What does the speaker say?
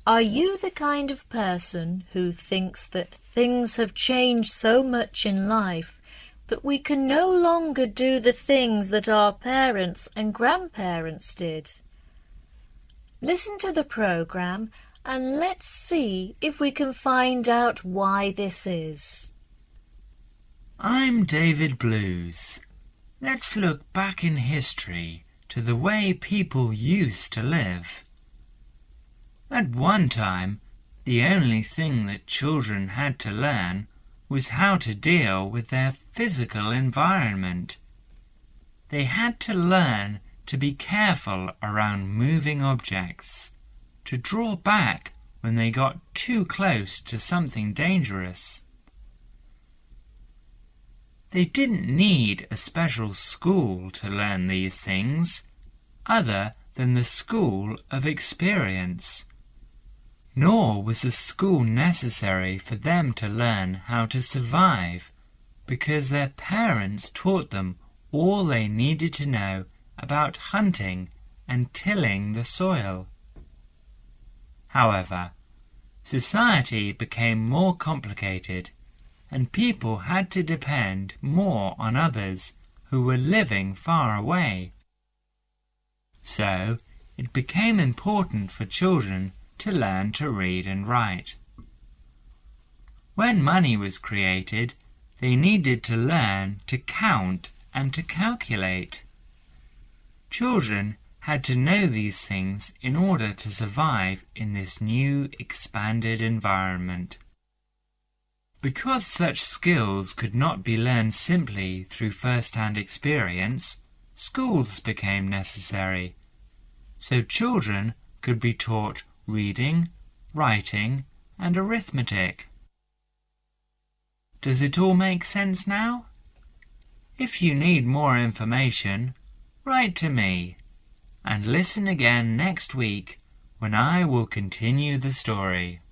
Are you the kind of person who thinks that things have changed so much in life that we can no longer do the things that our parents and grandparents did? Listen to the program and let's see if we can find out why this is. I'm David Blues. Let's look back in history to the way people used to live. At one time, the only thing that children had to learn was how to deal with their physical environment. They had to learn to be careful around moving objects, to draw back when they got too close to something dangerous. They didn't need a special school to learn these things, other than the school of experience. Nor was a school necessary for them to learn how to survive, because their parents taught them all they needed to know about hunting and tilling the soil. However, society became more complicated, and people had to depend more on others who were living far away. So, it became important for children to learn to read and write. When money was created, they needed to learn to count and to calculate. Children had to know these things in order to survive in this new, expanded environment. Because such skills could not be learned simply through first-hand experience, schools became necessary, so children could be taught reading, writing, and arithmetic. Does it all make sense now? If you need more information, write to me, and listen again next week when I will continue the story.